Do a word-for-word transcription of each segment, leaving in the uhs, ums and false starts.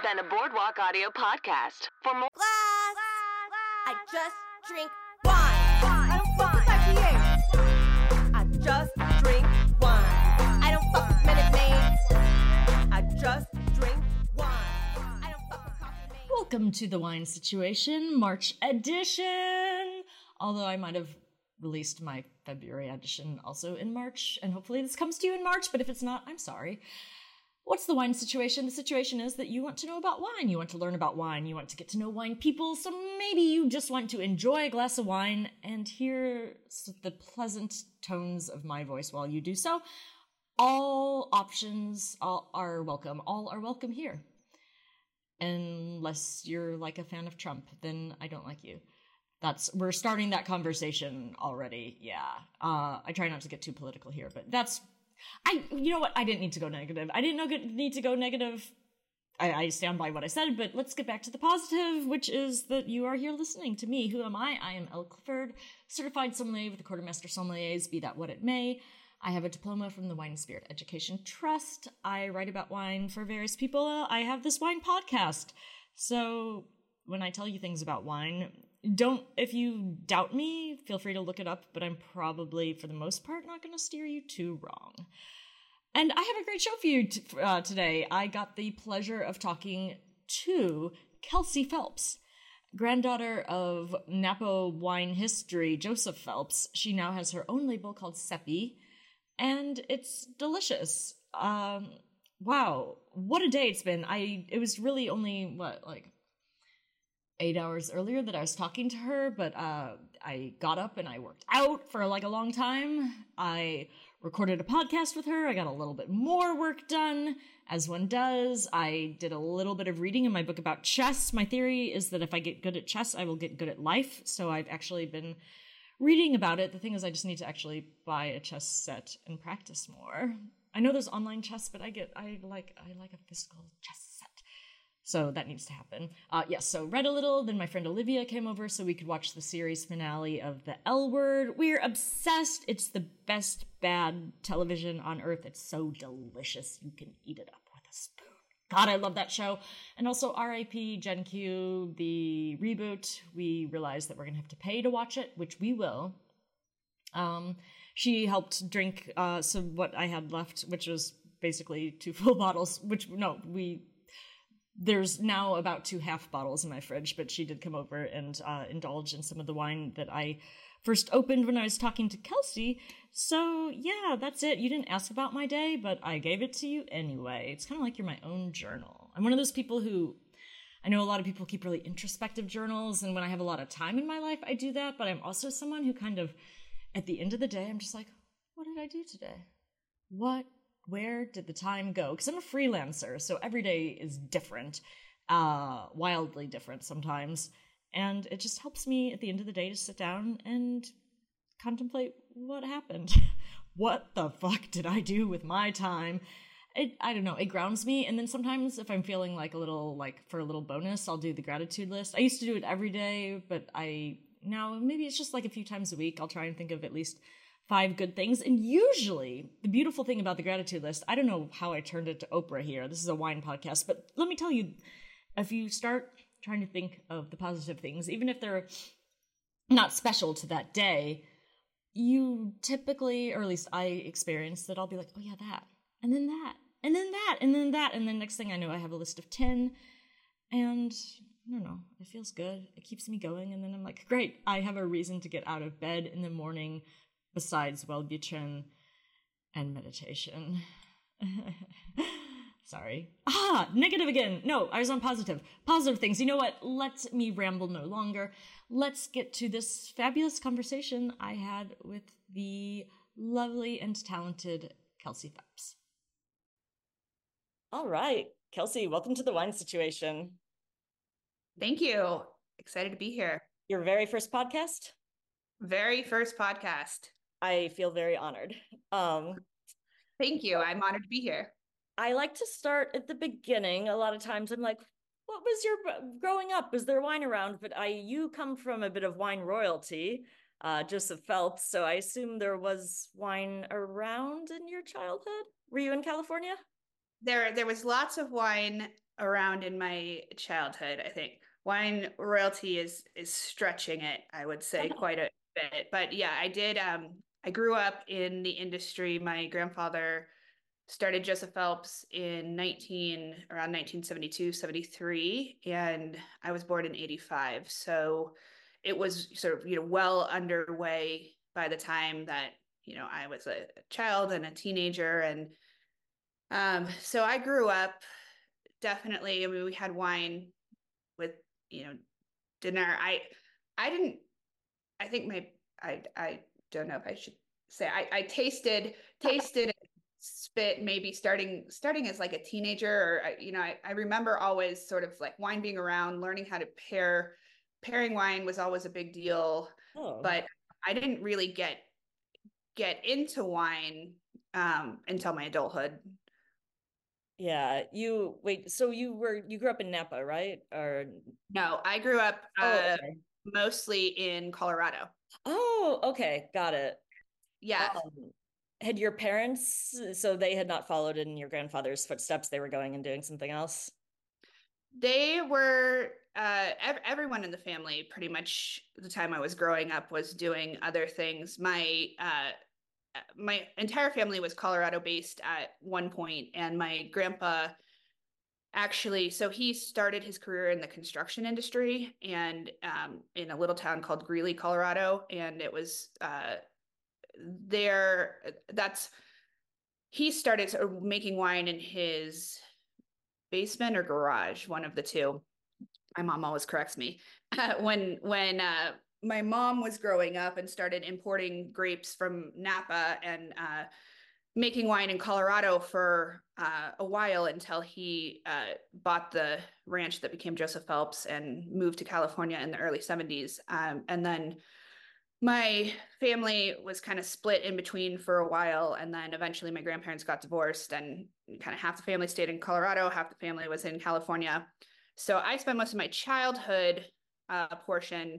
been a Boardwalk Audio podcast. For more glass, I just drink wine. I don't fuck with I P As. I just drink wine. I don't fuck with Minute Maids. I just drink wine. I don't fuck with coffee maids. Welcome to the Wine Situation March edition. Although I might have released my February edition also in March, and hopefully this comes to you in March, but if it's not, I'm sorry. What's the wine situation? The situation is that you want to know about wine. You want to learn about wine. You want to get to know wine people. So maybe you just want to enjoy a glass of wine and hear the pleasant tones of my voice while you do so. All options all are welcome. All are welcome here. Unless you're like a fan of Trump, then I don't like you. That's, we're starting that conversation already. Yeah. Uh, I try not to get too political here, but that's, I, you know what? I didn't need to go negative. I didn't know, need to go negative. I, I stand by what I said, but let's get back to the positive, which is that you are here listening to me. Who am I? I am Elle Clifford, certified sommelier with the Quartermaster Sommeliers, be that what it may. I have a diploma from the Wine and Spirit Education Trust. I write about wine for various people. I have this wine podcast. So when I tell you things about wine, don't, if you doubt me, feel free to look it up, but I'm probably, for the most part, not going to steer you too wrong. And I have a great show for you t- uh, today. I got the pleasure of talking to Kelsey Phelps, granddaughter of Napa wine history Joseph Phelps. She now has her own label called Seppi, and it's delicious. Um, wow, what a day it's been. I It was really only, what, like, eight hours earlier that I was talking to her, but uh, I got up and I worked out for like a long time. I recorded a podcast with her. I got a little bit more work done, as one does. I did a little bit of reading in my book about chess. My theory is that if I get good at chess, I will get good at life. So I've actually been reading about it. The thing is, I just need to actually buy a chess set and practice more. I know there's online chess, but I get, I like, I like a physical chess set. So that needs to happen. Uh, yes, so read a little, then my friend Olivia came over so we could watch the series finale of The L Word. We're obsessed. It's the best bad television on earth. It's so delicious. You can eat it up with a spoon. God, I love that show. And also R I P Gen Q, the reboot. We realized that we're going to have to pay to watch it, which we will. Um, she helped drink uh, some what I had left, which was basically two full bottles, which, no, we... There's now about two half bottles in my fridge, but she did come over and uh, indulge in some of the wine that I first opened when I was talking to Kelsey. So, yeah, that's it. You didn't ask about my day, but I gave it to you anyway. It's kind of like you're my own journal. I'm one of those people who, I know a lot of people keep really introspective journals, and when I have a lot of time in my life, I do that, but I'm also someone who kind of, at the end of the day, I'm just like, what did I do today? What Where did the time go? Because I'm a freelancer, so every day is different, uh, wildly different sometimes. And it just helps me at the end of the day to sit down and contemplate what happened. What the fuck did I do with my time? It, I don't know, it grounds me. And then sometimes if I'm feeling like a little, like for a little bonus, I'll do the gratitude list. I used to do it every day, but I, now maybe it's just like a few times a week. I'll try and think of at least five good things. And usually, the beautiful thing about the gratitude list, I don't know how I turned it to Oprah here. This is a wine podcast, but let me tell you, if you start trying to think of the positive things, even if they're not special to that day, you typically, or at least I experience that I'll be like, oh yeah, that, and then that, and then that, and then that, and then next thing I know, I have a list of ten, and I don't know, it feels good. It keeps me going, and then I'm like, great, I have a reason to get out of bed in the morning besides Wellbutrin and meditation. Sorry. Ah, negative again. No, I was on positive. Positive things. You know what? Let me ramble no longer. Let's get to this fabulous conversation I had with the lovely and talented Kelsey Phelps. All right. Kelsey, welcome to the Wine Situation. Thank you. Excited to be here. Your very first podcast? Very first podcast. I feel very honored. Um, Thank you. I'm honored to be here. I like to start at the beginning. A lot of times I'm like, what was your growing up? Was there wine around? But I, you come from a bit of wine royalty, uh, Joseph Phelps. So I assume there was wine around in your childhood. Were you in California? there there was lots of wine around in my childhood, I think. Wine royalty is is stretching it, I would say, quite a bit. But yeah, I did um I grew up in the industry. My grandfather started Joseph Phelps in nineteen around nineteen seventy-two, seventy-three, and I was born in eighty-five. So it was sort of, you know, well underway by the time that, you know, I was a child and a teenager. And um, so I grew up definitely. I mean, we had wine with, you know, dinner. I I didn't I think my I I don't know if I should say I I tasted tasted spit maybe starting starting as like a teenager, or you know, I, I remember always sort of like wine being around, learning how to pair pairing wine was always a big deal. Oh. But I didn't really get get into wine um until my adulthood. Yeah, you wait, so you were you grew up in Napa, right? Or No, I grew up oh, uh okay. mostly in Colorado. Oh, okay, got it. Yeah. Um, had your parents, so they had not followed in your grandfather's footsteps, they were going and doing something else? They were uh ev- everyone in the family pretty much the time I was growing up was doing other things. My uh my entire family was Colorado based at one point, and my grandpa actually, so he started his career in the construction industry and um, in a little town called Greeley, Colorado, and it was uh, there. That's he started sort of making wine in his basement or garage, one of the two. My mom always corrects me when when uh, my mom was growing up and started importing grapes from Napa and uh, making wine in Colorado for uh, a while until he uh, bought the ranch that became Joseph Phelps and moved to California in the early seventies. Um, and then my family was kind of split in between for a while. And then eventually my grandparents got divorced, and kind of half the family stayed in Colorado, half the family was in California. So I spent most of my childhood uh, portion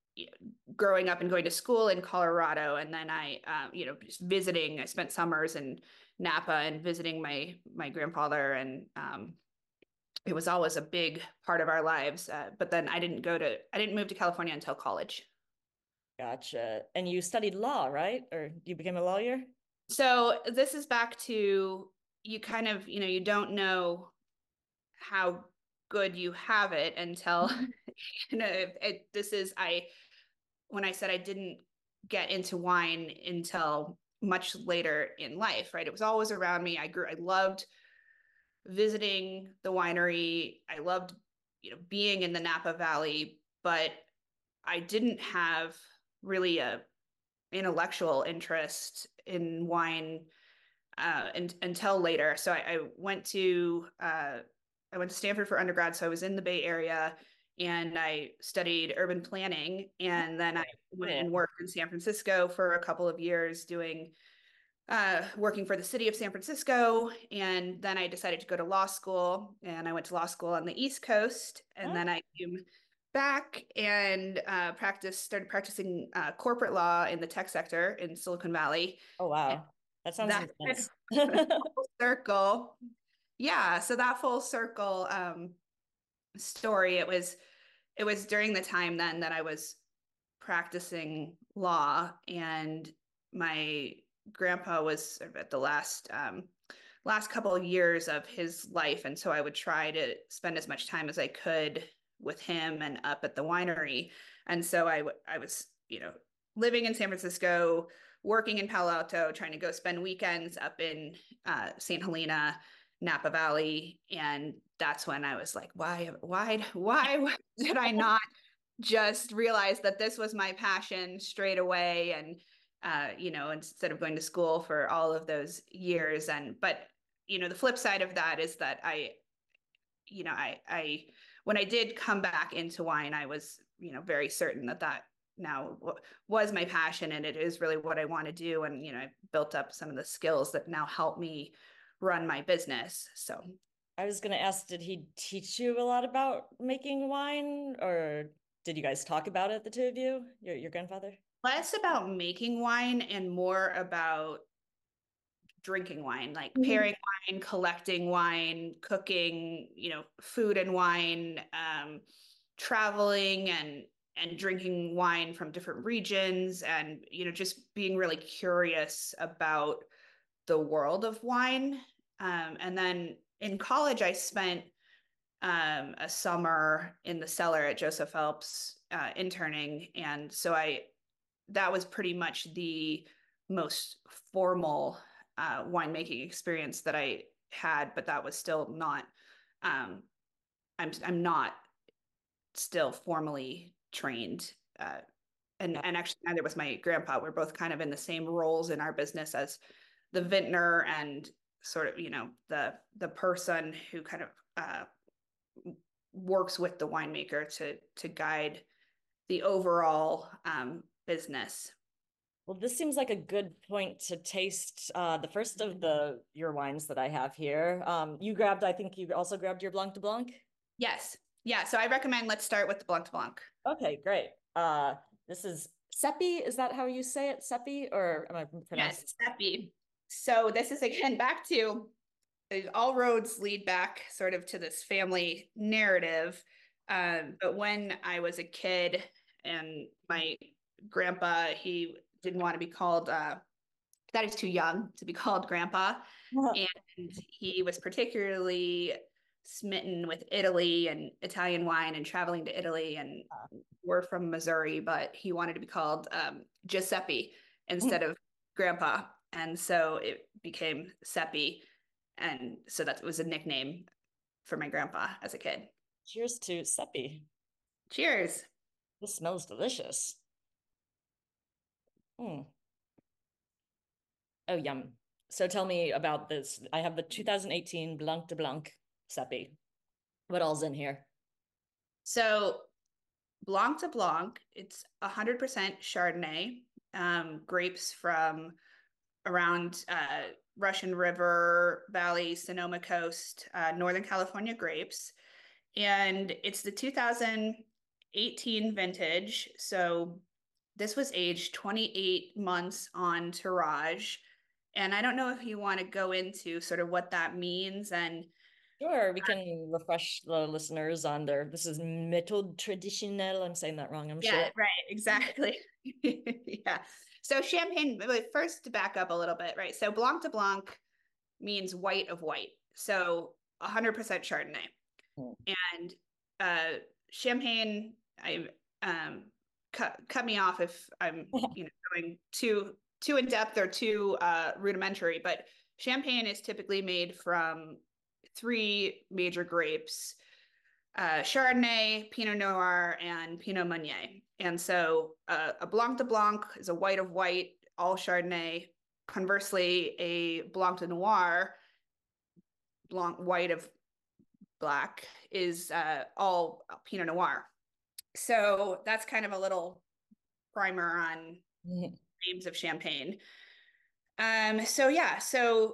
growing up and going to school in Colorado. And then I, uh, you know, just visiting, I spent summers in Napa and visiting my, my grandfather. And um, it was always a big part of our lives. Uh, but then I didn't go to, I didn't move to California until college. Gotcha. And you studied law, right? Or you became a lawyer? So this is back to, you kind of, you know, you don't know how good you have it until, you know, it, it, this is, I, when I said I didn't get into wine until much later in life, right? It was always around me. I grew, I loved visiting the winery. I loved, you know, being in the Napa Valley, but I didn't have really a intellectual interest in wine uh, and, until later. So I, I went to, uh, I went to Stanford for undergrad. So I was in the Bay Area, and I studied urban planning. And then I went and worked in San Francisco for a couple of years doing, uh, working for the city of San Francisco. And then I decided to go to law school, and I went to law school on the East Coast. And then I came back and uh, practiced, started practicing uh, corporate law in the tech sector in Silicon Valley. Oh, wow. That sounds that intense. full circle. Yeah. So that full circle um, story, it was, it was during the time then that I was practicing law, and my grandpa was at the last um, last couple of years of his life, and so I would try to spend as much time as I could with him and up at the winery. And so I I was, you know, living in San Francisco, working in Palo Alto, trying to go spend weekends up in uh, Saint Helena, Napa Valley. And that's when I was like, why, why, why did I not just realize that this was my passion straight away? And, uh, you know, instead of going to school for all of those years. And, but, you know, the flip side of that is that I, you know, I, I, when I did come back into wine, I was, you know, very certain that that now w- was my passion, and it is really what I want to do. And, you know, I built up some of the skills that now help me run my business. So I was going to ask, did he teach you a lot about making wine, or did you guys talk about it, the two of you, your, your grandfather? less about making wine and more about drinking wine, like Mhm. pairing wine, collecting wine, cooking, you know, food and wine, um, traveling and and drinking wine from different regions, and you know, just being really curious about the world of wine. Um, and then in college, I spent um, a summer in the cellar at Joseph Phelps uh, interning, and so I that was pretty much the most formal uh, winemaking experience that I had, but that was still not. Um, I'm I'm not still formally trained, uh, and and actually neither was my grandpa. We're both kind of in the same roles in our business as the vintner and sort of, you know, the the person who kind of uh, works with the winemaker to to guide the overall um, business. Well, this seems like a good point to taste uh, the first of the your wines that I have here. Um, you grabbed, I think you also grabbed your Blanc de Blanc. Yes. Yeah. So I recommend let's start with the Blanc de Blanc. Okay, great. Uh, this is Seppi. Is that how you say it? Seppi, or am I pronouncing? Yes, Seppi. So this is again back to all roads lead back sort of to this family narrative. Um, but when I was a kid and my grandpa, he didn't want to be called, uh, that is too young to be called grandpa. And he was particularly smitten with Italy and Italian wine and traveling to Italy. And we're from Missouri, but he wanted to be called um, Giuseppe instead of grandpa. And so it became Seppi. And so that was a nickname for my grandpa as a kid. Cheers to Seppi. Cheers. This smells delicious. Mm. Oh, yum. So tell me about this. I have the two thousand eighteen Blanc de Blanc Seppi. What all's in here? So Blanc de Blanc, it's one hundred percent Chardonnay, um, grapes from around uh, Russian River Valley, Sonoma Coast, uh, Northern California grapes. And it's the two thousand eighteen vintage. So this was aged twenty-eight months on tirage. And I don't know if you want to go into sort of what that means. And Sure, we can refresh the listeners on their, this is méthode traditionnelle. I'm saying that wrong, I'm yeah, sure. right, exactly. Yeah. So champagne, first to back up a little bit, right? So Blanc de Blanc means white of white. So one hundred percent Chardonnay. Mm. And uh, champagne, I um, cut cut me off if I'm you know going too too in depth or too uh, rudimentary, but champagne is typically made from three major grapes: uh, Chardonnay, Pinot Noir, and Pinot Meunier. And so uh, a Blanc de Blanc is a white of white, all Chardonnay. Conversely, a Blanc de Noir, blanc white of black, is uh, all Pinot Noir. So that's kind of a little primer on mm-hmm. names of champagne. Um, so yeah, so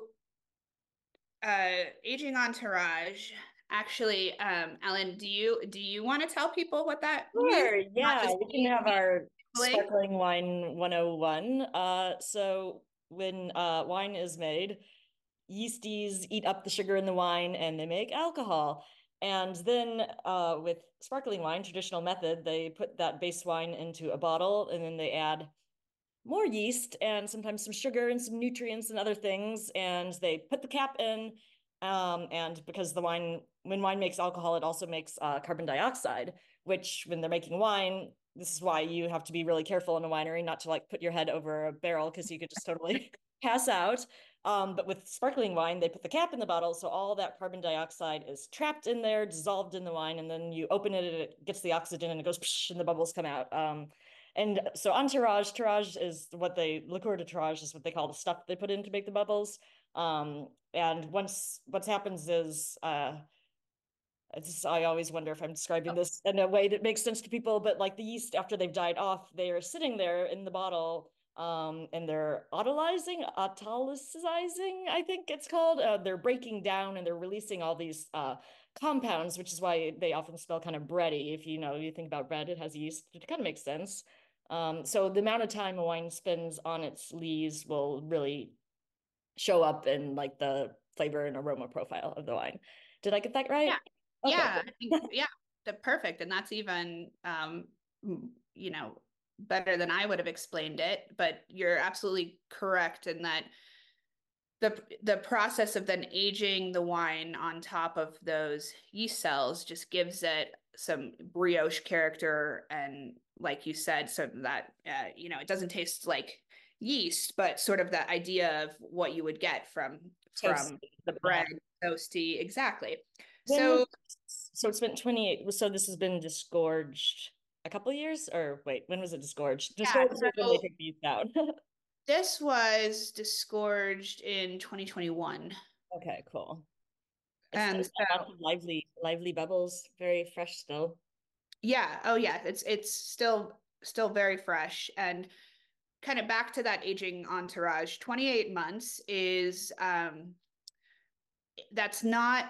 uh, aging on tirage. Actually, um, Ellen, do you do you want to tell people what that sure, means? yeah, we can have our sparkling wine one oh one. Uh, so when uh, wine is made, yeasties eat up the sugar in the wine and they make alcohol. And then uh, with sparkling wine, traditional method, they put that base wine into a bottle and then they add more yeast and sometimes some sugar and some nutrients and other things. And they put the cap in. Um, and because the wine, when wine makes alcohol, it also makes uh, carbon dioxide, which when they're making wine, this is why you have to be really careful in a winery not to like put your head over a barrel because you could just totally pass out. Um, but with sparkling wine, they put the cap in the bottle, so all that carbon dioxide is trapped in there, dissolved in the wine, and then you open it, and it gets the oxygen, and it goes, psh, and the bubbles come out. Um, and so on tirage, tirage is what they, liqueur de tirage is what they call the stuff they put in to make the bubbles. Um, and once, what happens is, uh, Just, I always wonder if I'm describing this in a way that makes sense to people, but like the yeast, after they've died off, they're sitting there in the bottle, um, and they're autolyzing, autolyzing, I think it's called. Uh, they're breaking down and they're releasing all these uh, compounds, which is why they often smell kind of bready. If you know, you think about bread, it has yeast. It kind of makes sense. Um, so the amount of time a wine spends on its lees will really show up in like the flavor and aroma profile of the wine. Did I get that right? Yeah. Okay. Yeah. I think, yeah. The perfect. And that's even, um, you know, better than I would have explained it, but you're absolutely correct in that the the process of then aging the wine on top of those yeast cells just gives it some brioche character, and like you said, so that uh, you know, it doesn't taste like yeast, but sort of that idea of what you would get from from Toasty, the bread, toasty, exactly. When was, So so it's been twenty-eight. So this has been disgorged a couple of years, or wait, when was it disgorged? yeah, Disgorged is when they so take these down. this was disgorged in twenty twenty-one. Okay, cool. It's And still got so lots of lively, lively bubbles, very fresh still. yeah, oh yeah, it's it's still still very fresh. And kind of back to that aging entourage, twenty-eight months is um that's not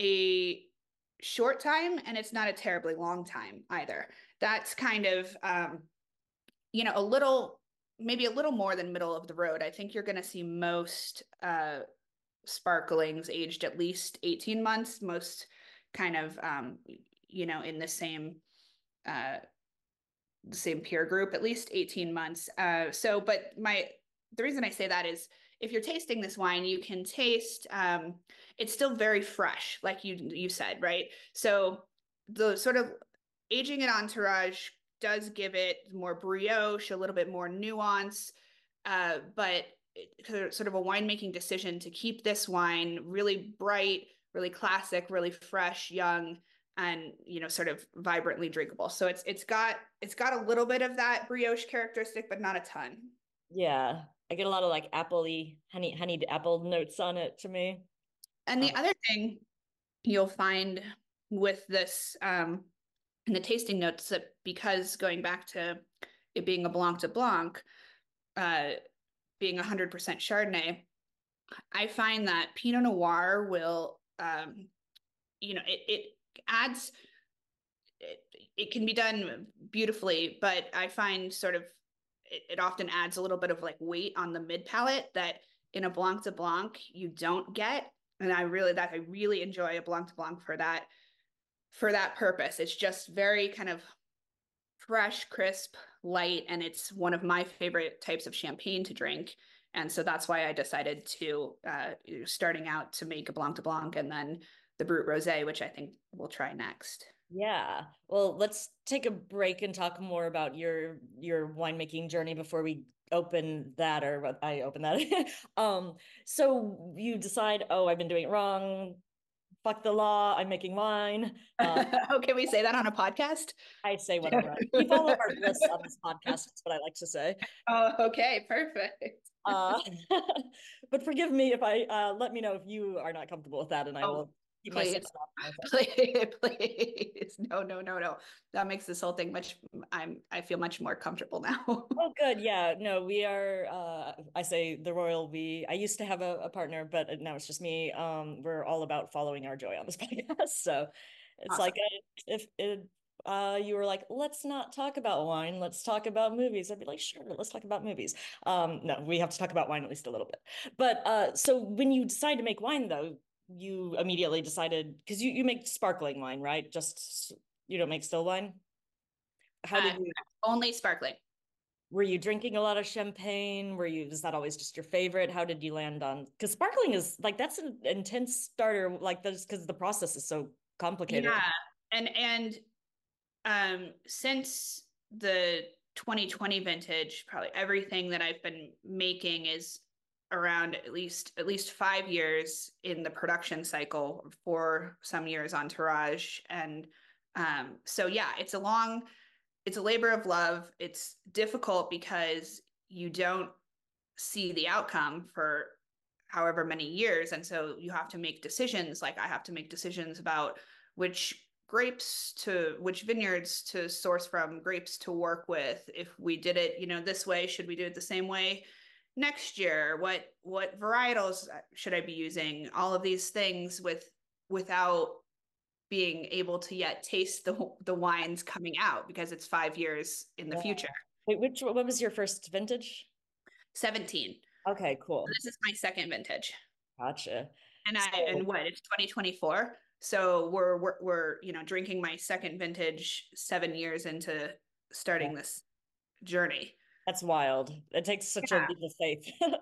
a short time, and it's not a terribly long time either. That's kind of um you know, a little, maybe a little more than middle of the road. I think you're going to see most uh sparklings aged at least eighteen months, most kind of um you know, in the same uh the same peer group, at least eighteen months. Uh, so, but my, the reason I say that is if you're tasting this wine, you can taste, um, it's still very fresh, like you, you said, right? So the sort of aging it entourage does give it more brioche, a little bit more nuance, uh, but it, sort of a winemaking decision to keep this wine really bright, really classic, really fresh, young, and you know, sort of vibrantly drinkable. So it's it's got it's got a little bit of that brioche characteristic, but not a ton. Yeah, I get a lot of like appley, honey, honeyed apple notes on it to me. And the Um, other thing you'll find with this um in the tasting notes, that because going back to it being a Blanc de Blanc, uh, being one hundred percent Chardonnay, I find that Pinot Noir will, um, you know, it, it adds, it, it can be done beautifully, but I find sort of it, it often adds a little bit of like weight on the mid palate that in a Blanc de Blanc you don't get. And I really, that I really enjoy a Blanc de Blanc for that, for that purpose. It's just very kind of fresh, crisp, light, and it's one of my favorite types of champagne to drink. And so that's why I decided to, uh, starting out to make a Blanc de Blanc and then the Brut Rosé, which I think we'll try next. yeah. Well, let's take a break and talk more about your your winemaking journey before we open that, or what I open that. um, so you decide, oh, I've been doing it wrong. Fuck the law. I'm making wine. Uh, Oh, can we say that on a podcast? I say whatever. We follow our bliss on this podcast. That's what I like to say. Oh, okay, perfect. Uh, but forgive me if I uh, let me know if you are not comfortable with that, and I Oh, will keep please, myself. please, please. No, no, no, no. That makes this whole thing much, I'm, I feel much more comfortable now. Oh, good. Yeah. No, we are, uh, I say the royal we. I used to have a, a partner, but now it's just me. Um, we're all about following our joy on this podcast. So it's Awesome. like uh, if it, uh, you were like, let's not talk about wine, let's talk about movies. I'd be like, sure, let's talk about movies. Um, no, we have to talk about wine at least a little bit. But uh, so when you decide to make wine, though, you immediately decided, because you, you make sparkling wine, right? Just you don't make still wine. How did Uh, you? only sparkling. Were you drinking a lot of champagne? Were you, is that always just your favorite? How did you land on? Because sparkling is like, that's an intense starter, like this, because the process is so complicated. Yeah. And, and, um, since the twenty twenty vintage, probably everything that I've been making is around at least, at least five years in the production cycle, for some years Entourage. And, um, so yeah, it's a long, it's a labor of love. It's difficult because you don't see the outcome for however many years. And so you have to make decisions. Like I have to make decisions about which grapes to, which vineyards to source from, grapes to work with. If we did it, you know, this way, should we do it the same way next year? What, what varietals should I be using? All of these things with, without being able to yet taste the the wines coming out, because it's five years in the Yeah. future. Wait, which, what was your first vintage? seventeen. Okay, cool. This is my second vintage. Gotcha. And I So, and what, it's twenty twenty-four. So we're we're we're you know drinking my second vintage seven years into starting yeah, this journey. that's wild. It takes such a Yeah. leap of faith.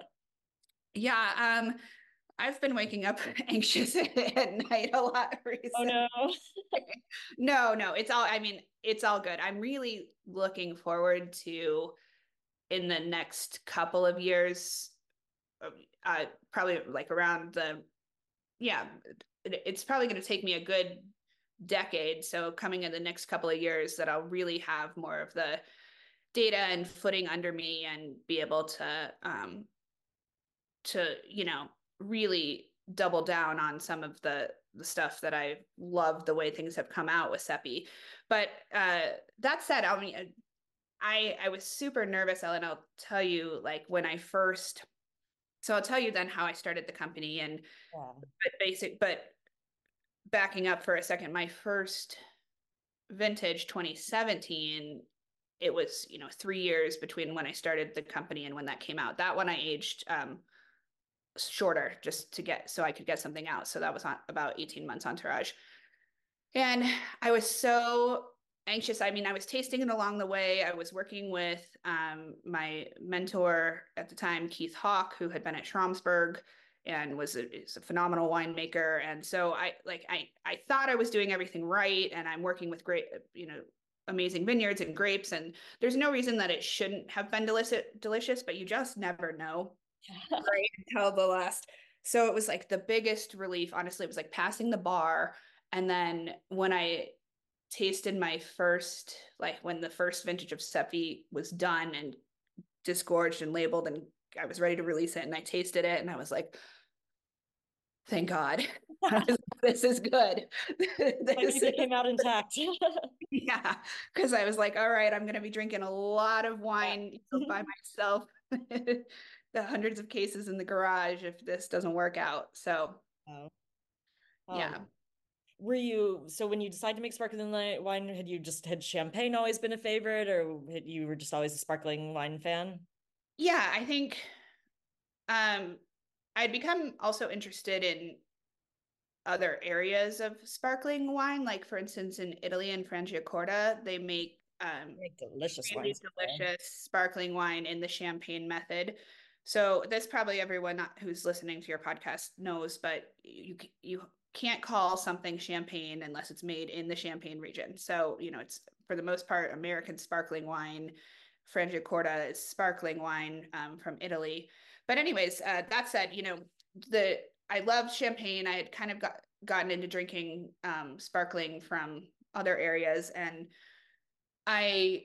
Yeah, um, I've been waking up anxious at night a lot Oh recently. no. No, no, it's all, I mean, it's all good. I'm really looking forward to in the next couple of years, uh, probably like around the, yeah, it, it's probably going to take me a good decade. So coming in the next couple of years that I'll really have more of the data and footing under me and be able to, um, to, you know, really double down on some of the the stuff that I love the way things have come out with Seppi. But uh, that said, I mean, I I was super nervous, Ellen. I'll tell you, like when I first, so I'll tell you then how I started the company and Yeah. but basic, but backing up for a second, my first vintage twenty seventeen, it was, you know, three years between when I started the company and when that came out. That one I aged um, shorter just to get, so I could get something out. So that was on about eighteen months entourage. And I was so anxious. I mean, I was tasting it along the way. I was working with um, my mentor at the time, Keith Hawk, who had been at Schramsberg and was a, is a phenomenal winemaker. And so I like I I thought I was doing everything right, and I'm working with great, you know, amazing vineyards and grapes. And there's no reason that it shouldn't have been delicious, delicious, but you just never know, right? Until the last. So it was like the biggest relief. Honestly, it was like passing the bar. And then when I tasted my first, like when the first vintage of Seppi was done and disgorged and labeled, and I was ready to release it, and I tasted it, and I was like, thank God, this is good. This It came out intact. yeah, because I was like, all right, I'm going to be drinking a lot of wine Yeah. by myself, the hundreds of cases in the garage if this doesn't work out. So, Oh. yeah. Um, were you, so when you decided to make sparkling wine, had you just, had champagne always been a favorite, or had you were just always a sparkling wine fan? Yeah, I think um, I'd become also interested in other areas of sparkling wine. Like, for instance, in Italy and Franciacorta, they make um, Make delicious really wines. delicious sparkling wine in the champagne method. So this probably everyone not, who's listening to your podcast knows, but you you can't call something champagne unless it's made in the Champagne region. So, you know, it's for the most part American sparkling wine. Franciacorta is sparkling wine um, from Italy. But anyways, uh, that said, you know, the I loved champagne. I had kind of got gotten into drinking um, sparkling from other areas, and I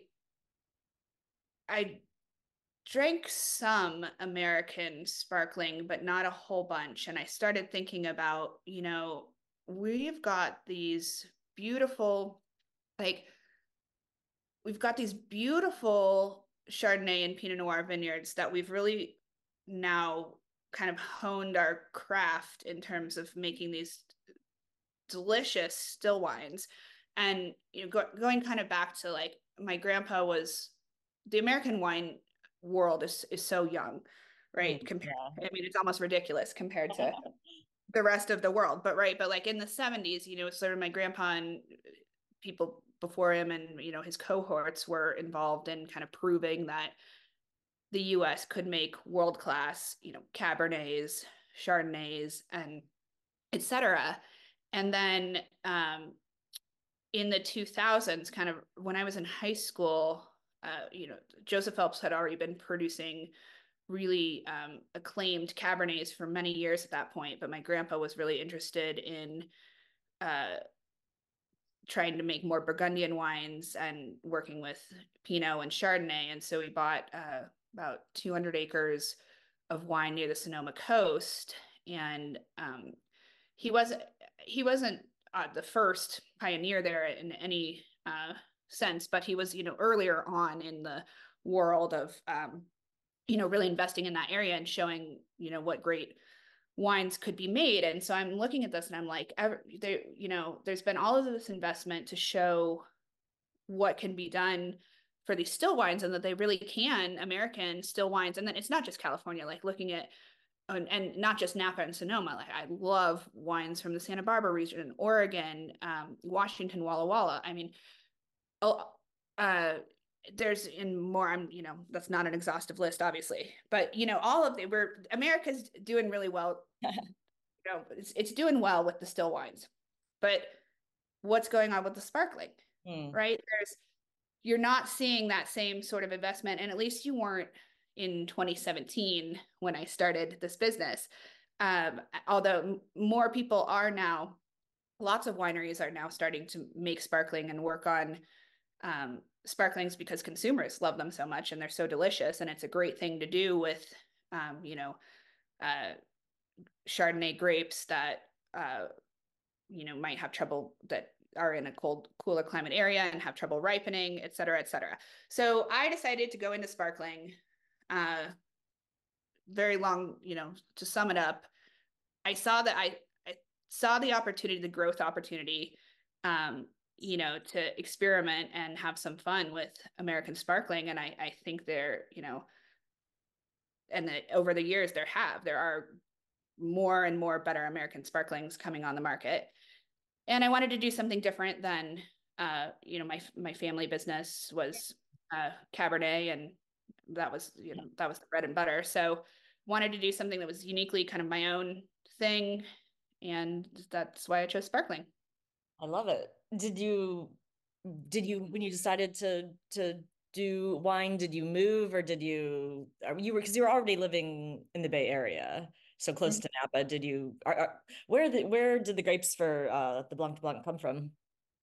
I drank some American sparkling, but not a whole bunch. And I started thinking about, you know, we've got these beautiful, like, we've got these beautiful Chardonnay and Pinot Noir vineyards that we've really now kind of honed our craft in terms of making these delicious still wines. And you know, go, going kind of back to like my grandpa was, the American wine world is is so young, right? Mm, Compared, yeah. I mean, it's almost ridiculous compared to the rest of the world. But right, but like in the seventies, you know, sort of my grandpa and people before him and you know his cohorts were involved in kind of proving that the U S could make world class, you know, Cabernets, Chardonnays, and et cetera. And then um, in the two thousands, kind of when I was in high school, uh, you know, Joseph Phelps had already been producing really um, acclaimed Cabernets for many years at that point. But my grandpa was really interested in uh, trying to make more Burgundian wines and working with Pinot and Chardonnay. And so he bought uh, about two hundred acres of wine near the Sonoma coast. And um, he wasn't, he wasn't uh, the first pioneer there in any uh, sense, but he was, you know, earlier on in the world of, um, you know, really investing in that area and showing, you know, what great wines could be made. And so I'm looking at this and I'm like, ever, there, you know, there's been all of this investment to show what can be done for these still wines, and that they really can American still wines. And then it's not just California, like looking at, and, and not just Napa and Sonoma. Like I love wines from the Santa Barbara region, Oregon, um, Washington, Walla Walla. I mean, oh, uh, there's in more, I'm, you know, that's not an exhaustive list, obviously, but you know, all of the, we're, America's doing really well. You know, it's, it's doing well with the still wines, but what's going on with the sparkling, mm. right? There's, you're not seeing that same sort of investment. And at least you weren't in twenty seventeen when I started this business. Um, although more people are now, lots of wineries are now starting to make sparkling and work on um, sparklings because consumers love them so much and they're so delicious. And it's a great thing to do with, um, you know, uh, Chardonnay grapes that, uh, you know, might have trouble, that are in a cold, cooler climate area and have trouble ripening, et cetera, et cetera. So I decided to go into sparkling. Uh, very long, you know, to sum it up, I saw that I, I saw the opportunity, the growth opportunity, um, you know, to experiment and have some fun with American sparkling. And I, I think there, you know, and that over the years there have, there are more and more better American sparklings coming on the market. And I wanted to do something different than, uh, you know, my, my family business was uh, Cabernet, and that was, you know, that was the bread and butter. So wanted to do something that was uniquely kind of my own thing. And that's why I chose sparkling. I love it. Did you, did you, when you decided to, to do wine, did you move, or did you, you were, cause you were already living in the Bay Area, so close mm-hmm. to Napa. Did you, are, are, where the, where did the grapes for uh, the Blanc de Blanc come from?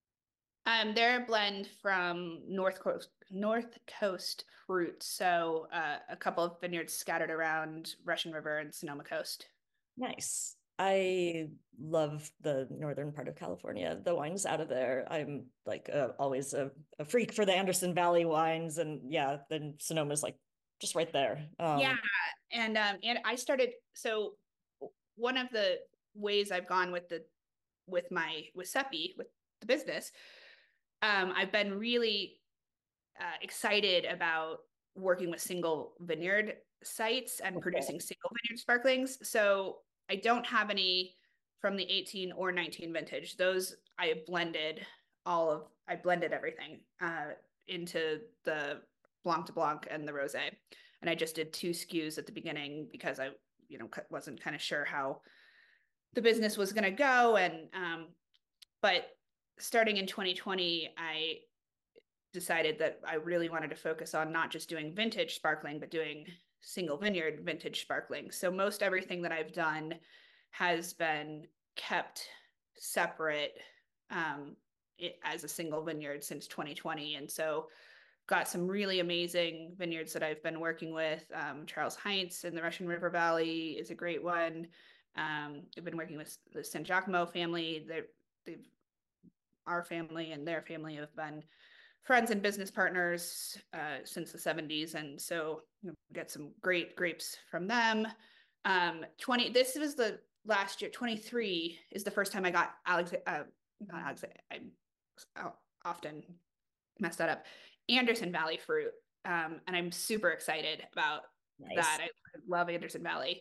Um, they're a blend from North Coast, North Coast fruits. So uh, a couple of vineyards scattered around Russian River and Sonoma Coast. Nice. I love the northern part of California, the wines out of there. I'm like uh, always a, a freak for the Anderson Valley wines. And yeah, then Sonoma's like just right there. Um, yeah. And, um, and I started, so one of the ways I've gone with the, with my, with Seppi, with the business, um, I've been really uh, excited about working with single vineyard sites and okay. producing single vineyard sparklings. So I don't have any from the eighteen or nineteen vintage. Those I blended all of, I blended everything uh, into the Blanc de Blanc and the Rosé. And I just did two S K Us at the beginning because I, you know, wasn't kind of sure how the business was going to go. And, um, but starting in twenty twenty, I decided that I really wanted to focus on not just doing vintage sparkling, but doing single vineyard vintage sparkling. So most everything that I've done has been kept separate um, it, as a single vineyard since twenty twenty. And so got some really amazing vineyards that I've been working with. Um, Charles Heinz in the Russian River Valley is a great one. Um, I've been working with the San Giacomo family. They're, they've, our family and their family have been friends and business partners uh, since the seventies. And so you know, get some great grapes from them. Um, twenty, this was the last year, twenty-three is the first time I got Alex, uh, not Alex, I, I often mess that up, Anderson Valley fruit. Um, and I'm super excited about nice. that. I love Anderson Valley.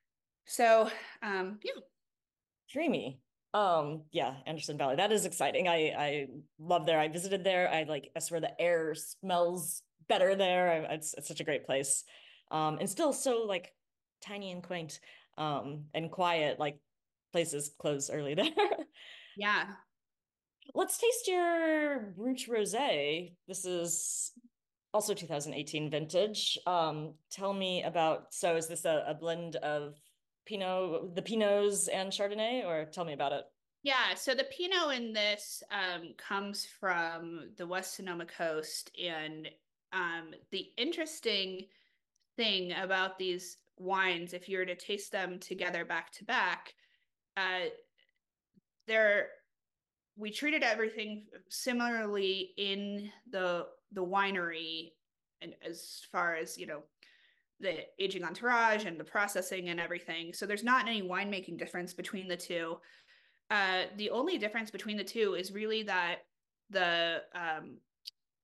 So um, yeah. Dreamy. Um, yeah, Anderson Valley. That is exciting. I, I love there. I visited there. I like, I swear the air smells better there. I, it's, it's such a great place. Um, and still so like tiny and quaint, um, and quiet, like places close early there. Yeah. Let's taste your Bruch Rosé. This is also two thousand eighteen vintage. Um, tell me about, so is this a, a blend of Pinot, the Pinots and Chardonnay, or tell me about it? Yeah, so the Pinot in this um, comes from the West Sonoma coast. And um, the interesting thing about these wines, if you were to taste them together back to back, uh, they're, we treated everything similarly in the the winery, and as far as, you know, the aging entourage and the processing and everything. So there's not any winemaking difference between the two. Uh, the only difference between the two is really that the um,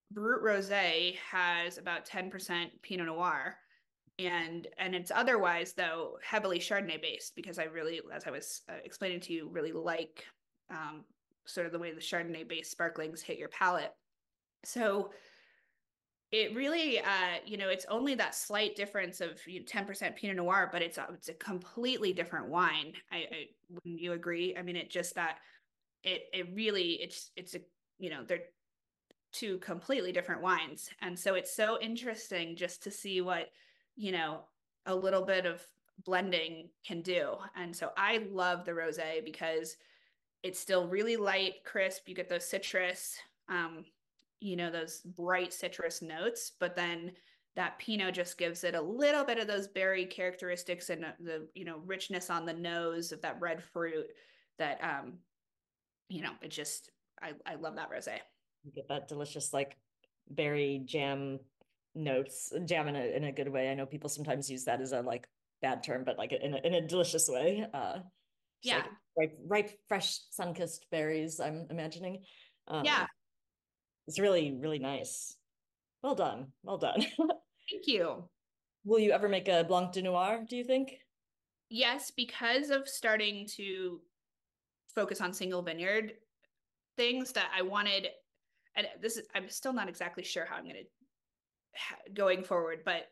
Brut Rosé has about ten percent Pinot Noir, and and it's otherwise though heavily Chardonnay based, because I really, as I was uh, explaining to you, really like um, sort of the way the Chardonnay based sparklings hit your palate. So it really, uh, you know, it's only that slight difference of you know, ten percent Pinot Noir, but it's a, it's a completely different wine. I, I wouldn't you agree? I mean, it just that it it really it's it's a you know they're two completely different wines, and so it's so interesting just to see what you know a little bit of blending can do. And so I love the rosé because it's still really light, crisp. You get those citrus. Um, you know, those bright citrus notes, but then that Pinot just gives it a little bit of those berry characteristics and the, you know, richness on the nose of that red fruit that, um, you know, it just, I, I love that rosé. You get that delicious, like, berry jam notes, jam in a, in a good way. I know people sometimes use that as a, like, bad term, but like in a, in a delicious way. Uh, yeah. Like ripe, ripe, fresh, sun-kissed berries, I'm imagining. Um, yeah. It's really, really nice. Well done. Well done. Thank you. Will you ever make a Blanc de Noir, do you think? Yes, because of starting to focus on single vineyard things that I wanted, and this is, I'm still not exactly sure how I'm going to, going forward, but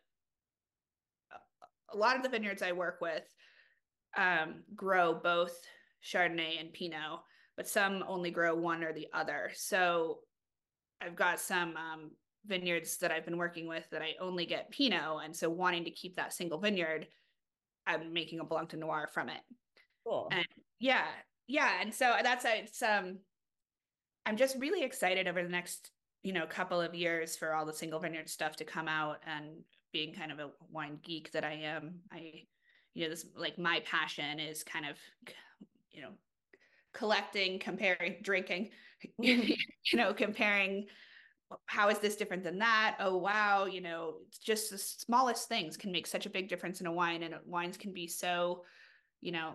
a lot of the vineyards I work with um, grow both Chardonnay and Pinot, but some only grow one or the other. So I've got some um, vineyards that I've been working with that I only get Pinot, and so wanting to keep that single vineyard, I'm making a Blanc de Noir from it. Cool. And yeah, yeah, and so that's it's um, I'm just really excited over the next you know couple of years for all the single vineyard stuff to come out, and being kind of a wine geek that I am, I you know this like my passion is kind of you know collecting, comparing, drinking, you know, comparing how is this different than that? Oh, wow. You know, it's just the smallest things can make such a big difference in a wine, and wines can be so, you know,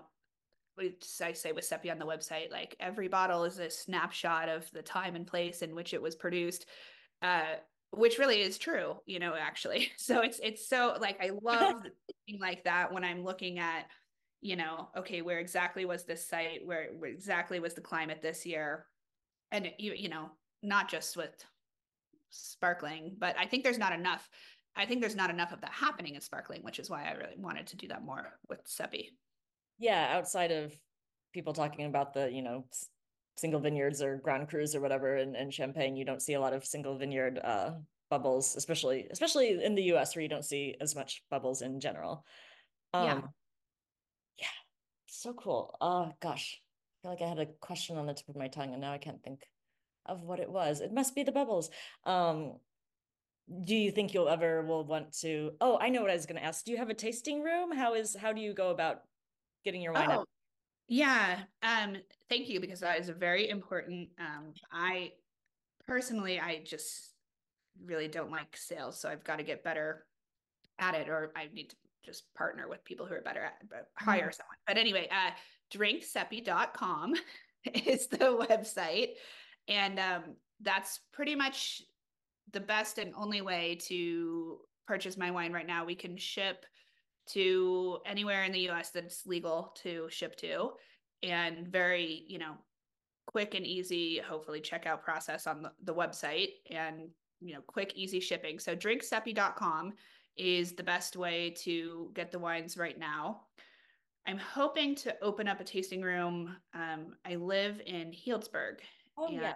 I say with Seppi on the website, like every bottle is a snapshot of the time and place in which it was produced, uh, which really is true, you know, actually. So it's, it's so like, I love thing like that when I'm looking at, you know, okay, where exactly was this site? Where, where exactly was the climate this year? And, you, you know, not just with sparkling, but I think there's not enough. I think there's not enough of that happening in sparkling, which is why I really wanted to do that more with Seppi. Yeah, outside of people talking about the, you know, single vineyards or Grand Crus or whatever in, in Champagne, you don't see a lot of single vineyard uh, bubbles, especially especially in the U S where you don't see as much bubbles in general. Um, yeah. Yeah, so cool. Oh, gosh. I feel like I had a question on the tip of my tongue and now I can't think of what it was. It must be the bubbles. Um, do you think you'll ever will want to, oh, I know what I was going to ask. Do you have a tasting room? How is, how do you go about getting your wine Oh, up? yeah. Um, thank you, because that is a very important, um, I personally, I just really don't like sales, so I've got to get better at it, or I need to just partner with people who are better at it, but hire mm. someone. But anyway, uh, drink seppi dot com is the website. And um, that's pretty much the best and only way to purchase my wine right now. We can ship to anywhere in the U S that's legal to ship to, and very, you know, quick and easy, hopefully checkout process on the, the website, and, you know, quick, easy shipping. So drink seppi dot com is the best way to get the wines right now. I'm hoping to open up a tasting room. Um, I live in Healdsburg. Oh, yeah.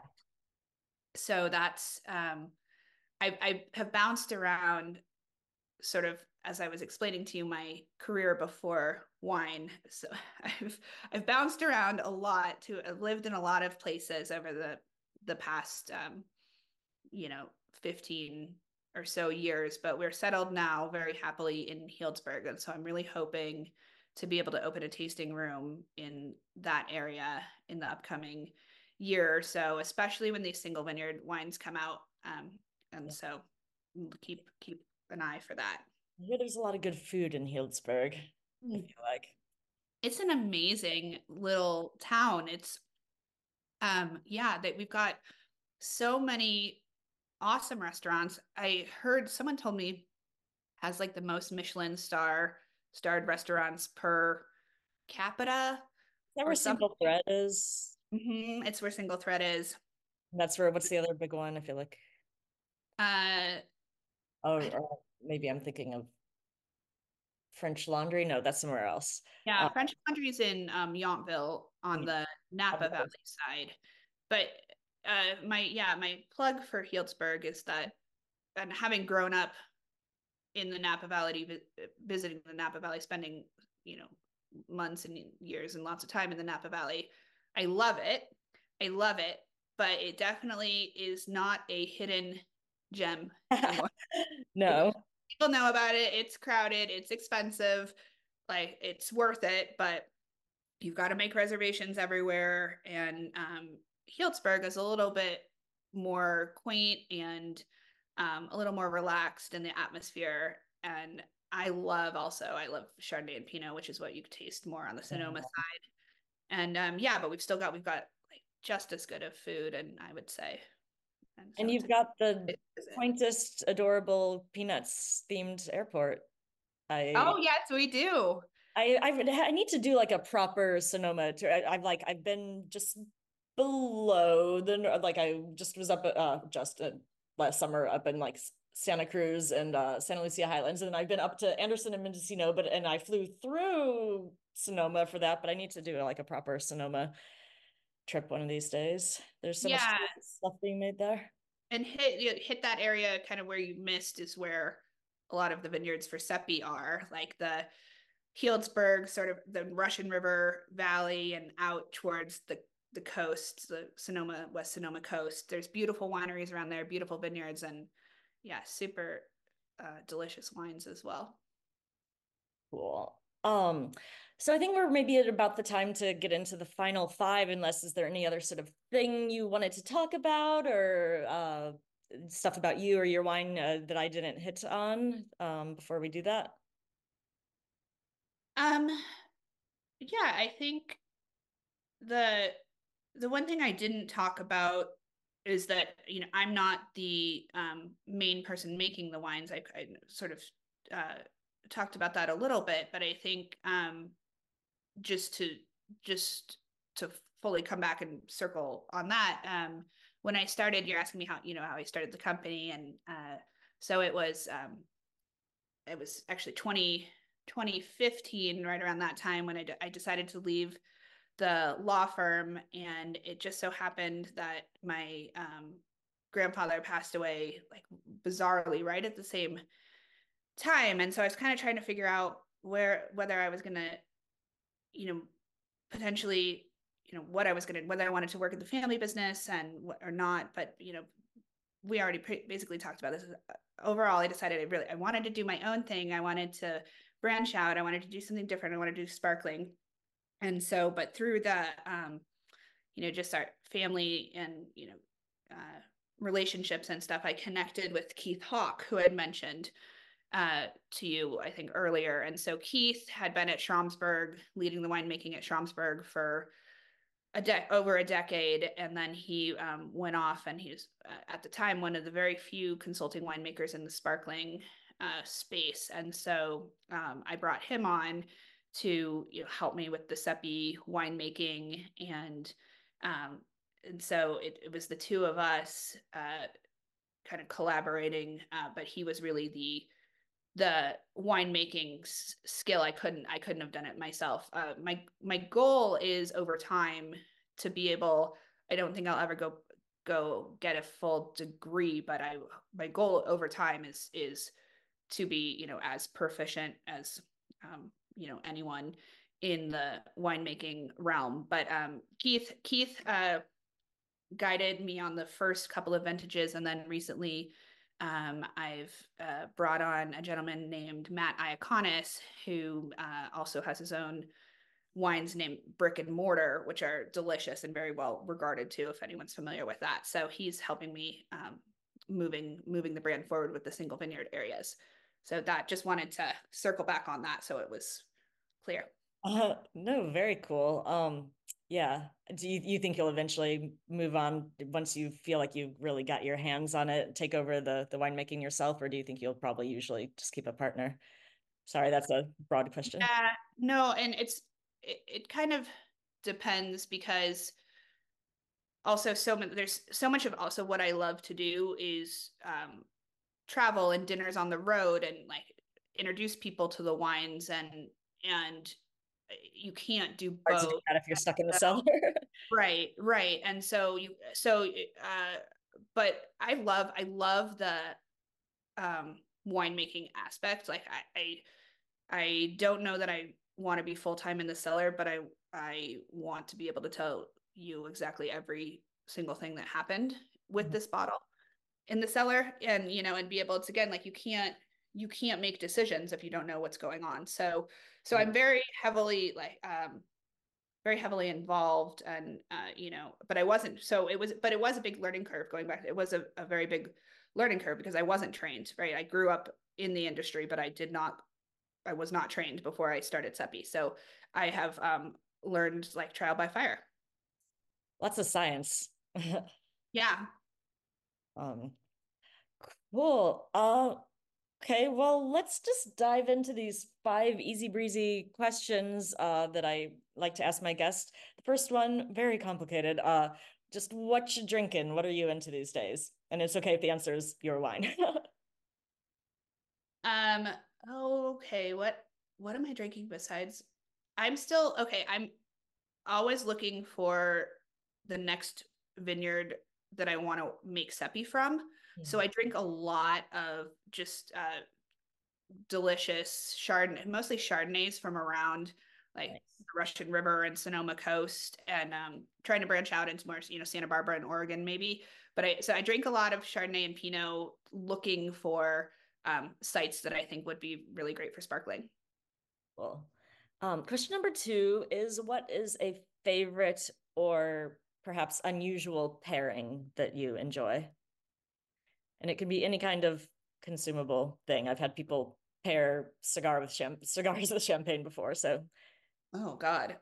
So that's, um, I, I have bounced around sort of, as I was explaining to you, my career before wine. So I've, I've bounced around a lot to, I've lived in a lot of places over the, the past, um, you know, fifteen or so years, but we're settled now very happily in Healdsburg. And so I'm really hoping to be able to open a tasting room in that area in the upcoming year or so, especially when these single vineyard wines come out. Um, and yeah. so keep keep an eye for that. I hear there's a lot of good food in Healdsburg. Mm. I feel like it's an amazing little town. It's um yeah, that we've got so many awesome restaurants. I heard someone told me has like the most Michelin star starred restaurants per capita Is that or where something. Single Thread is? Mm-hmm. It's where Single Thread is. That's where, what's the other big one? I feel like, Uh, oh, or maybe I'm thinking of French Laundry. No, that's somewhere else. yeah, Uh, French Laundry's in um, Yountville on the Napa Valley side. But uh, my yeah, my plug for Healdsburg is that, and having grown up in the Napa Valley, vi- visiting the Napa Valley, spending you know months and years and lots of time in the Napa Valley, I love it. I love it, but it definitely is not a hidden gem anymore. no. People know about it. It's crowded. It's expensive. Like it's worth it, but you've got to make reservations everywhere. And um, Healdsburg is a little bit more quaint and um, a little more relaxed in the atmosphere. And I love also, I love Chardonnay and Pinot, which is what you taste more on the Sonoma Yeah. side. And um, yeah, but we've still got, we've got like just as good of food, and I would say. And, so And you've a- got the quaintest, adorable Peanuts themed airport. I Oh, yes, we do. I I, I need to do like a proper Sonoma tour. I, I've like I've been just below the like I just was up uh just uh, last summer up in like Santa Cruz and uh Santa Lucia Highlands, and I've been up to Anderson and Mendocino, but and I flew through Sonoma for that, but I need to do like a proper Sonoma trip one of these days. There's so much Yeah. stuff being made there. And hit hit that area kind of where you missed is where a lot of the vineyards for Seppi are, like the Healdsburg, sort of the Russian River Valley, and out towards the the coast, the Sonoma, West Sonoma coast. There's beautiful wineries around there, beautiful vineyards, and yeah, super uh, delicious wines as well. Cool. Um, so I think we're maybe at about the time to get into the final five, unless is there any other sort of thing you wanted to talk about, or uh, stuff about you or your wine uh, that I didn't hit on um, before we do that? Um, yeah, I think the the one thing I didn't talk about is that you know I'm not the um, main person making the wines. I, I sort of uh, talked about that a little bit, but I think um, just to just to fully come back and circle on that, um, when I started, you're asking me how you know how I started the company, and uh, so it was um, it was actually twenty, twenty fifteen, right around that time when I, d- I decided to leave the law firm, and it just so happened that my um, grandfather passed away like bizarrely right at the same time, and so I was kind of trying to figure out where whether I was gonna, you know, potentially, you know, what I was gonna whether I wanted to work in the family business and what or not. But you know, we already pre- basically talked about this. Overall, I decided I really I wanted to do my own thing. I wanted to branch out. I wanted to do something different. I wanted to do sparkling. And so, but through the, um, you know, just our family and, you know, uh, relationships and stuff, I connected with Keith Hawk, who I had mentioned uh, to you, I think, earlier. And so Keith had been at Schramsberg, leading the winemaking at Schramsberg for a de- over a decade. And then he um, went off, and he was, uh, at the time, one of the very few consulting winemakers in the sparkling uh, space. And so um, I brought him on to you know help me with the Seppi winemaking, and um, and so it, it was the two of us uh, kind of collaborating. Uh, but he was really the the winemaking s- skill. I couldn't I couldn't have done it myself. Uh, my my goal is over time to be able. I don't think I'll ever go go get a full degree, but I my goal over time is is to be you know as proficient as um, you know anyone in the winemaking realm. But um, Keith Keith uh, guided me on the first couple of vintages, and then recently um, I've uh, brought on a gentleman named Matt Iaconis, who uh, also has his own wines named Brick and Mortar, which are delicious and very well regarded too, if anyone's familiar with that. So he's helping me um, moving moving the brand forward with the single vineyard areas. So that just wanted to circle back on that so it was clear. Uh, no, very cool. Um, Yeah. Do you, you think you'll eventually move on once you feel like you've really got your hands on it, take over the the winemaking yourself, or do you think you'll probably usually just keep a partner? Sorry, that's a broad question. Yeah, no, and it's it, it kind of depends because also so many there's so much of also what I love to do is um travel and dinners on the road and like introduce people to the wines and and you can't do Hard to do both. that if you're stuck in the So, cellar. right, right. And so you so uh but I love I love the um winemaking aspect. Like I I, I don't know that I want to be full time in the cellar, but I I want to be able to tell you exactly every single thing that happened with this bottle in the cellar, and you know, and be able to, again, like you can't you can't make decisions if you don't know what's going on. So so I'm very heavily like um very heavily involved, and uh you know, but I wasn't, so it was but it was a big learning curve going back. It was a, a very big learning curve because I wasn't trained, right? I grew up in the industry, but I did not I was not trained before I started Seppi. So I have um learned like trial by fire. Lots of science. Yeah. Um, cool. Uh, okay, well, let's just dive into these five easy breezy questions uh, that I like to ask my guest. The first one, very complicated. Uh, just what you drinking? What are you into these days? And it's okay if the answer is your wine. Um, okay, what what am I drinking besides? I'm still okay, I'm always looking for the next vineyard that I want to make Seppi from. So I drink a lot of just uh delicious Chardonnay, mostly Chardonnays from around like Nice. the Russian River and Sonoma Coast, and um, trying to branch out into more, you know, Santa Barbara and Oregon maybe. But I so I drink a lot of Chardonnay and Pinot, looking for um, sites that I think would be really great for sparkling. Cool. Um, question number two is what is a favorite or perhaps unusual pairing that you enjoy? And it can be any kind of consumable thing. I've had people pair cigar with cham- cigars with champagne before, so Oh God.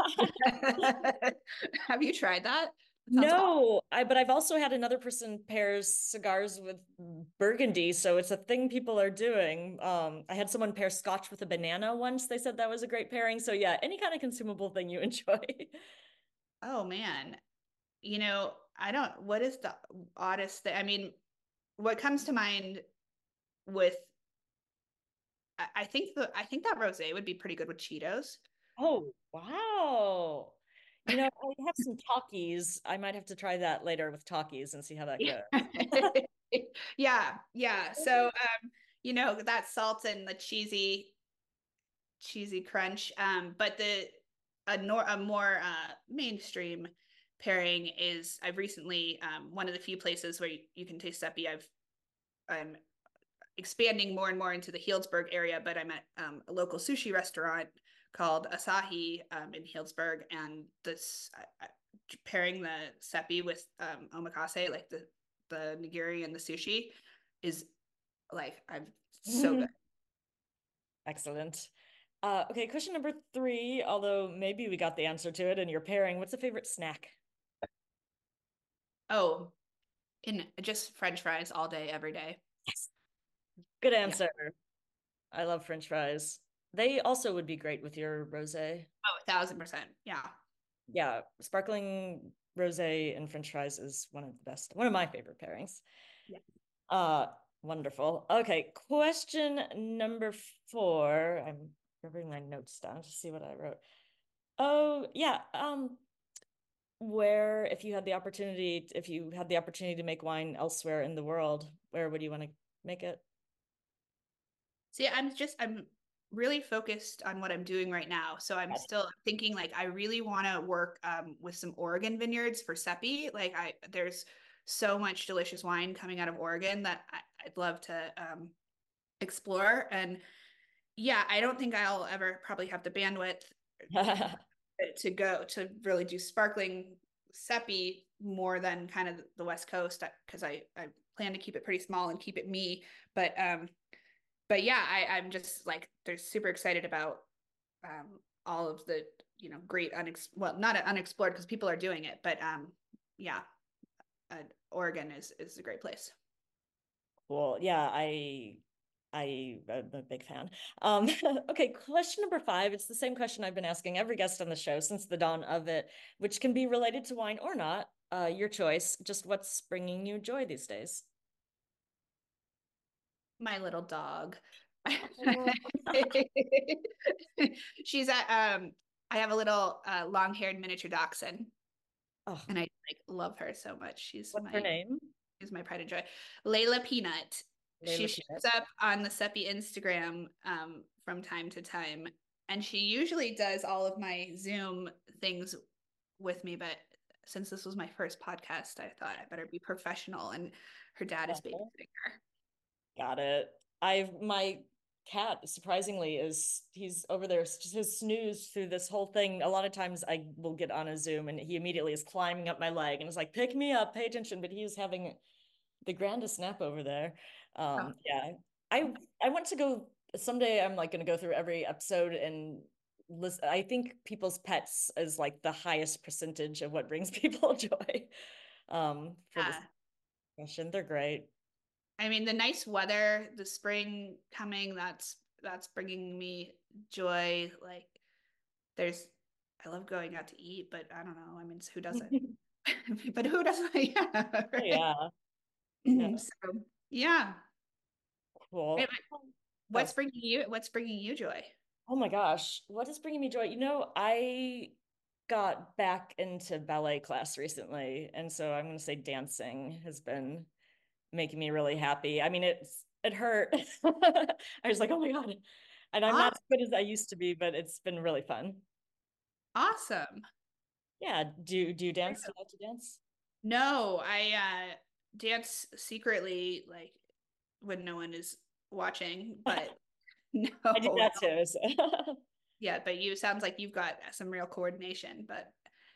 Have you tried that? That sounds awesome. no, I but I've also had another person pairs cigars with burgundy, so it's a thing people are doing. Um, I had someone pair scotch with a banana once. They said that was a great pairing. So yeah, any kind of consumable thing you enjoy. Oh man. You know, I don't, what is the oddest thing? I mean, what comes to mind with I I think the I think that rosé would be pretty good with Cheetos. Oh, wow. You know, I have some Takis. I might have to try that later with Takis and see how that Yeah. goes. Yeah, yeah. So um, you know, that salt and the cheesy cheesy crunch. Um, but the a nor a more uh mainstream pairing is I've recently um one of the few places where you, you can taste Seppi. I've I'm expanding more and more into the Healdsburg area, but I'm at um, a local sushi restaurant called Asahi um, in Healdsburg, and this uh, pairing the seppi with um, omakase, like the the nigiri and the sushi, is like I'm so good. Excellent. Uh, okay, question number three, although maybe we got the answer to it in your pairing. What's a favorite snack? Oh, in just French fries all day, every day. Yes. Good Yeah. answer. I love French fries. They also would be great with your rosé. Oh, a thousand percent. Yeah. Yeah, sparkling rosé and French fries is one of the best, one of my favorite pairings. Yeah. Uh, wonderful. Okay, question number four. I'm grabbing my notes down to see what I wrote. Oh, yeah. Um, where, if you had the opportunity, if you had the opportunity to make wine elsewhere in the world, where would you want to make it? See, I'm just I'm really focused on what I'm doing right now. So I'm Yes. still thinking like I really want to work um, with some Oregon vineyards for Seppi. Like I there's so much delicious wine coming out of Oregon that I, I'd love to um, explore. And yeah, I don't think I'll ever probably have the bandwidth to go to really do sparkling Seppi more than kind of the West Coast, because I I plan to keep it pretty small and keep it me. But um but yeah, I, I'm just like, they're super excited about um, all of the, you know, great unex well, not unexplored because people are doing it, but um, yeah, uh, Oregon is is a great place. Cool. Yeah, I I am a big fan. Um, okay, question number five. It's the same question I've been asking every guest on the show since the dawn of it, which can be related to wine or not. Uh, your choice. Just what's bringing you joy these days? My little dog. Oh. She's at um I have a little uh, long-haired miniature dachshund, Oh, and I like love her so much. She's what's my her name? she's my pride and joy. Layla Peanut. She Layla shows Peanut. up on the Seppi Instagram um from time to time, and she usually does all of my Zoom things with me, but since this was my first podcast, I thought I better be professional, and her dad is babysitting her. Got it. I've my cat surprisingly is he's over there just his snooze through this whole thing. A lot of times I will get on a Zoom and he immediately is climbing up my leg and is like, pick me up, pay attention. But he was having the grandest nap over there. Um, Oh. yeah. I I want to go someday. I'm like gonna go through every episode and listen. I think people's pets is like the highest percentage of what brings people joy. Um, for Yeah. this question. They're great. I mean, the nice weather, the spring coming, that's that's bringing me joy. Like there's I love going out to eat, but I don't know. I mean, who doesn't? But who doesn't? Yeah, Oh, right? yeah. Yeah. So, yeah. Cool. Wait, wait, What's bringing you what's bringing you joy? Oh my gosh, what is bringing me joy? You know, I got back into ballet class recently, and so I'm going to say dancing has been making me really happy. I mean, it's it hurt. I was like, oh my God. And I'm not as good as I used to be, but it's been really fun. Awesome. Yeah. Do do you dance? Do you like to dance? No, I uh dance secretly, like when no one is watching, but no. I did that too. So. Yeah, but you sounds like you've got some real coordination, but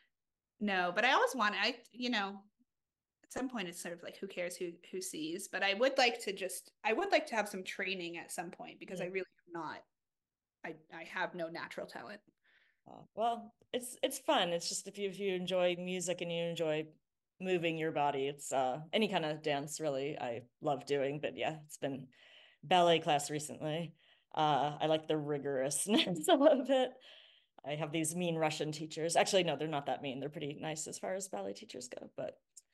no, but I always want I, you know, at some point it's sort of like who cares who who sees, but I would like to just I would like to have some training at some point because I really am not I I have no natural talent. Uh, well, it's it's fun. It's just if you if you enjoy music and you enjoy moving your body, it's uh any kind of dance really I love doing. But yeah, it's been ballet class recently. Uh, I like the rigorousness of it. I have these mean Russian teachers. Actually, no, they're not that mean. They're pretty nice as far as ballet teachers go. But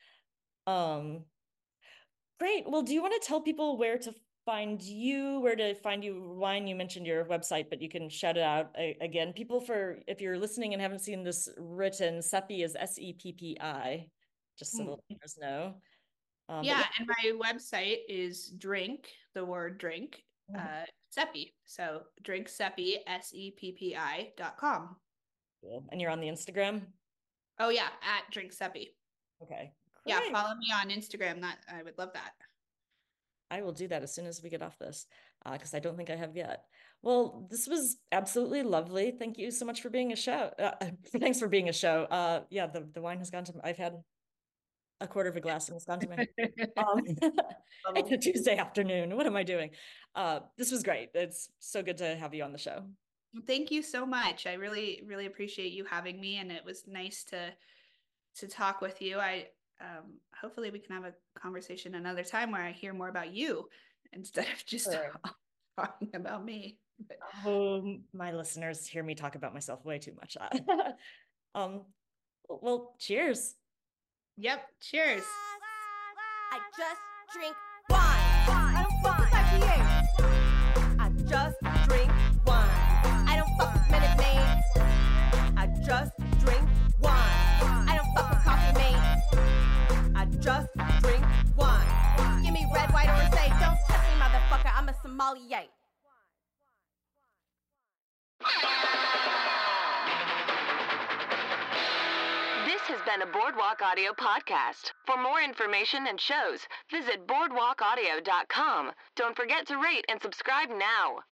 um, great. Well, do you want to tell people where to find you, where to find you wine? You mentioned your website, but you can shout it out again. People, for if you're listening and haven't seen this written, Seppi is S E P P I, just so mm. the listeners know. Um, yeah, yeah, and my website is drink, the word drink, mm-hmm. uh, Seppi. So drink Seppi, S E P P I dot com. Cool. And you're on the Instagram? Oh yeah, at drink Seppi. Okay. Great. Yeah, follow me on Instagram. That I would love that. I will do that as soon as we get off this, because uh, I don't think I have yet. Well, this was absolutely lovely. Thank you so much for being a show. Uh, thanks for being a show. Uh, yeah, the, the wine has gone to, I've had a quarter of a glass and it's gone to my, um, it's a Tuesday afternoon. What am I doing? Uh, this was great. It's so good to have you on the show. Thank you so much. I really, really appreciate you having me. And it was nice to, to talk with you. I, um, hopefully we can have a conversation another time where I hear more about you instead of just sure. talking about me. Oh, my listeners hear me talk about myself way too much. um, well, cheers. Yep. Cheers. I just drink wine. I don't fuck with I P As. I just drink wine. I don't fuck with Minute Maids. I just drink wine. I don't fuck with coffee mates. I just drink wine. Give me red, white, or say, don't touch me, motherfucker. I'm a sommelier. This has been a Boardwalk Audio podcast. For more information and shows, visit boardwalk audio dot com. Don't forget to rate and subscribe now.